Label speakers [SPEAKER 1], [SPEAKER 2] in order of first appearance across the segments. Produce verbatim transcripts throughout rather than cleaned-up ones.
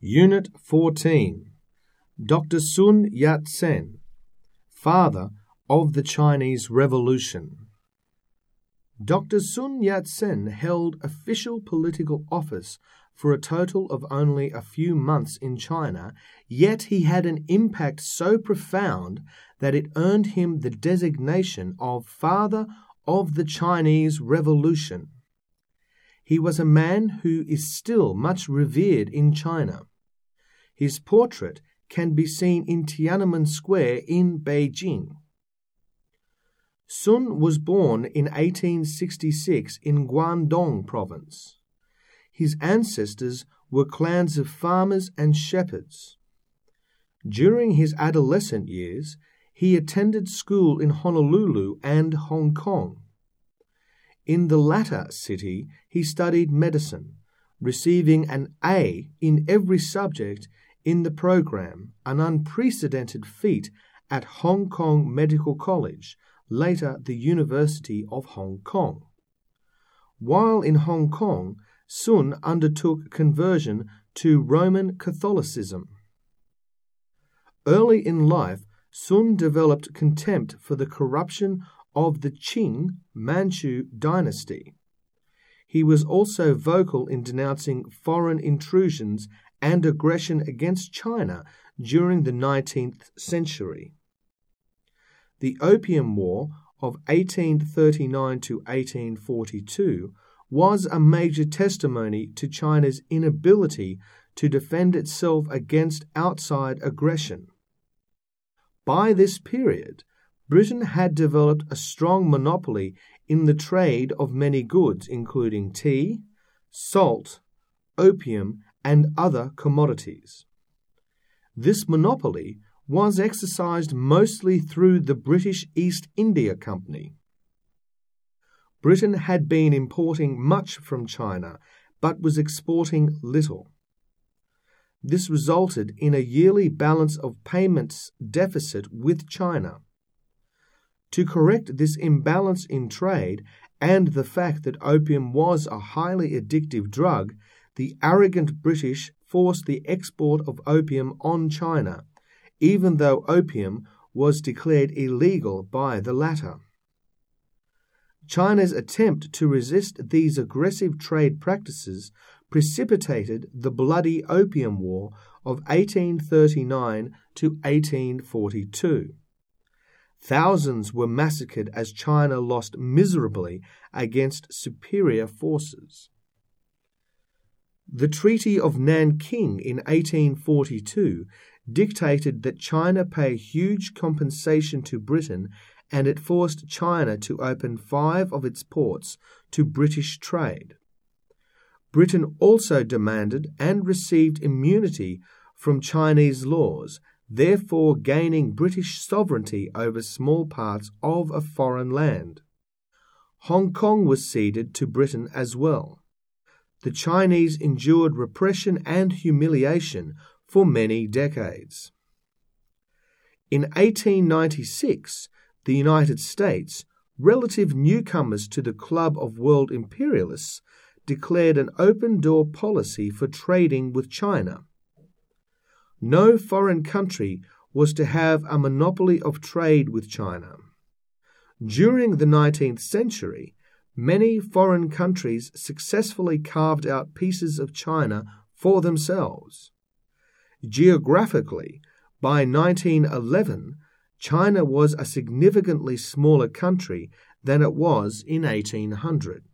[SPEAKER 1] Unit fourteen. Doctor Sun Yat-sen, father of the Chinese Revolution. Doctor Sun Yat-sen held official political office for a total of only a few months in China, yet he had an impact so profound that it earned him the designation of Father of the Chinese Revolution. He was a man who is still much revered in China. His portrait can be seen in Tiananmen Square in Beijing. Sun was born in eighteen sixty-six in Guangdong province. His ancestors were clans of farmers and shepherds. During his adolescent years, he attended school in Honolulu and Hong Kong. In the latter city, he studied medicine, receiving an A in every subject in the program, an unprecedented feat at Hong Kong Medical College, later the University of Hong Kong. While in Hong Kong, Sun undertook conversion to Roman Catholicism. Early in life, Sun developed contempt for the corruption of the Qing Manchu dynasty. He was also vocal in denouncing foreign intrusions and aggression against China during the nineteenth century. The Opium War of eighteen thirty-nine to eighteen forty-two was a major testimony to China's inability to defend itself against outside aggression. By this period, Britain had developed a strong monopoly in the trade of many goods, including tea, salt, opium, and other commodities. This monopoly was exercised mostly through the British East India Company. Britain had been importing much from China, but was exporting little. This resulted in a yearly balance of payments deficit with China. To correct this imbalance in trade and the fact that opium was a highly addictive drug, the arrogant British forced the export of opium on China, even though opium was declared illegal by the latter. China's attempt to resist these aggressive trade practices precipitated the bloody Opium War of eighteen thirty-nine to eighteen forty-two. Thousands were massacred as China lost miserably against superior forces. The Treaty of Nanking in eighteen forty-two dictated that China pay huge compensation to Britain, and it forced China to open five of its ports to British trade. Britain also demanded and received immunity from Chinese laws, therefore gaining British sovereignty over small parts of a foreign land. Hong Kong was ceded to Britain as well. The Chinese endured repression and humiliation for many decades. In eighteen ninety-six, the United States, relative newcomers to the Club of World Imperialists, declared an open-door policy for trading with China. No foreign country was to have a monopoly of trade with China. During the nineteenth century, many foreign countries successfully carved out pieces of China for themselves. Geographically, by nineteen eleven, China was a significantly smaller country than it was in eighteen hundred.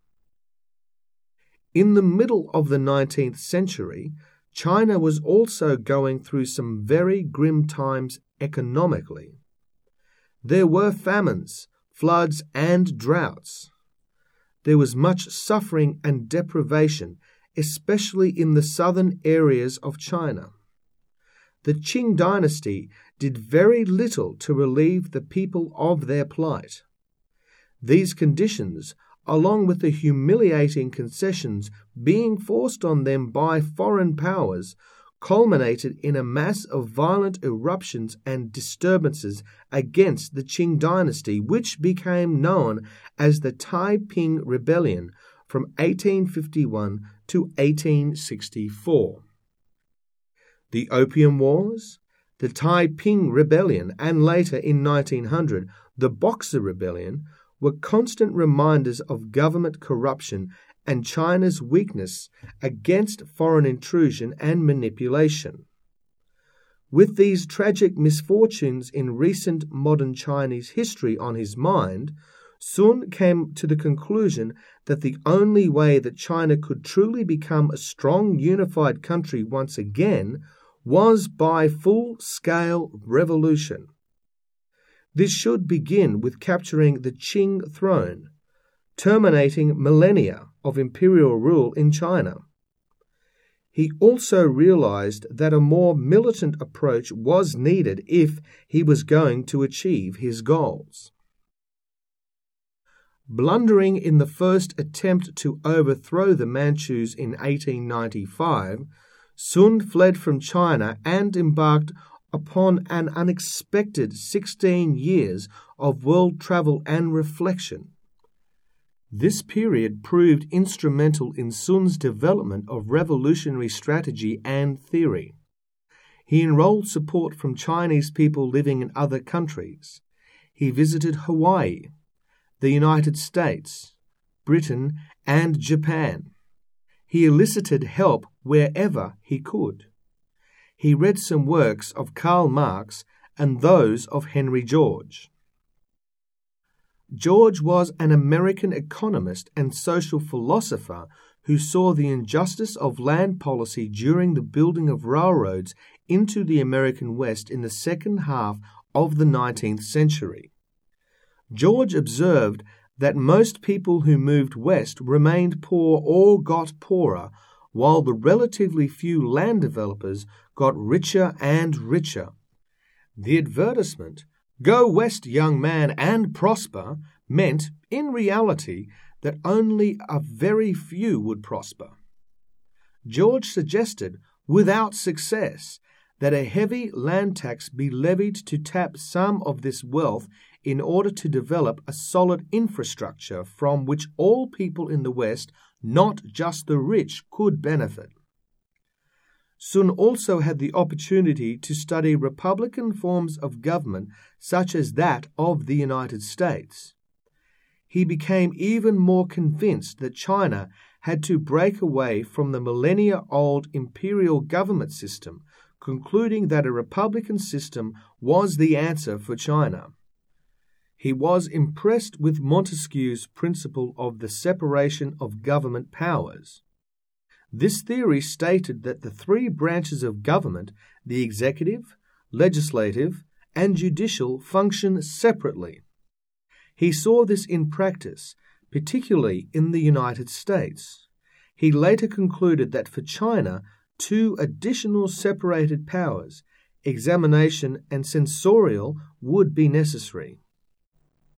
[SPEAKER 1] In the middle of the nineteenth century, China was also going through some very grim times economically. There were famines, floods, and droughts. There was much suffering and deprivation, especially in the southern areas of China. The Qing dynasty did very little to relieve the people of their plight. These conditions, along with the humiliating concessions being forced on them by foreign powers, culminated in a mass of violent eruptions and disturbances against the Qing dynasty, which became known as the Taiping Rebellion from eighteen fifty-one to eighteen sixty-four. The Opium Wars, the Taiping Rebellion, and later in nineteen hundred, the Boxer Rebellion, were constant reminders of government corruption and China's weakness against foreign intrusion and manipulation. With these tragic misfortunes in recent modern Chinese history on his mind, Sun came to the conclusion that the only way that China could truly become a strong, unified country once again was by full-scale revolution. This should begin with capturing the Qing throne, terminating millennia of imperial rule in China. He also realized that a more militant approach was needed if he was going to achieve his goals. Blundering in the first attempt to overthrow the Manchus in eighteen ninety-five, Sun fled from China and embarked upon an unexpected sixteen years of world travel and reflection. This period proved instrumental in Sun's development of revolutionary strategy and theory. He enrolled support from Chinese people living in other countries. He visited Hawaii, the United States, Britain, and Japan. He elicited help wherever he could. He read some works of Karl Marx and those of Henry George. George was an American economist and social philosopher who saw the injustice of land policy during the building of railroads into the American West in the second half of the nineteenth century. George observed that most people who moved west remained poor or got poorer, while the relatively few land developers got richer and richer. The advertisement, "Go west, young man, and prosper," meant, in reality, that only a very few would prosper. George suggested, without success, that a heavy land tax be levied to tap some of this wealth in order to develop a solid infrastructure from which all people in the West, not just the rich, could benefit. Sun also had the opportunity to study republican forms of government such as that of the United States. He became even more convinced that China had to break away from the millennia-old imperial government system, concluding that a republican system was the answer for China. He was impressed with Montesquieu's principle of the separation of government powers. This theory stated that the three branches of government, the executive, legislative, and judicial, function separately. He saw this in practice, particularly in the United States. He later concluded that for China, two additional separated powers, examination and censorial, would be necessary.